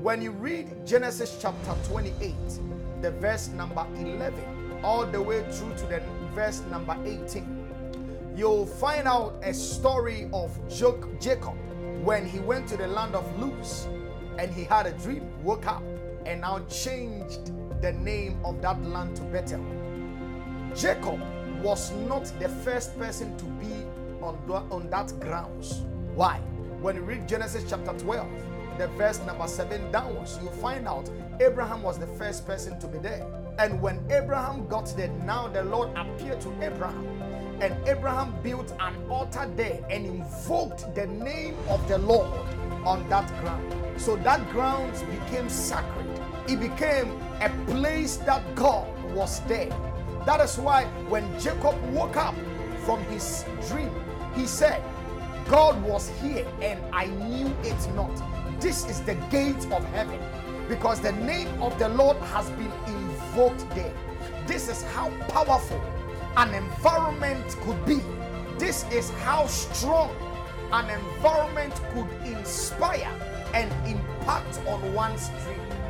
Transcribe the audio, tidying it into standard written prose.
When you read Genesis chapter 28, the verse number 11, all the way through to the verse number 18, you'll find out a story of Jacob when he went to the land of Luz and he had a dream, woke up, and now changed the name of that land to Bethel. Jacob was not the first person to be on that grounds. Why? When you read Genesis chapter 12, the verse number 7 downwards, you find out Abraham was the first person to be there. And when Abraham got there, now the Lord appeared to Abraham, and Abraham built an altar there and invoked the name of the Lord on that ground. So that ground became sacred. It became a place that God was there. That is why when Jacob woke up from his dream, he said, God was here and I knew it not. This is the gate of heaven, because the name of the Lord has been invoked there. This is how powerful an environment could be. This is how strong an environment could inspire and impact on one's dream.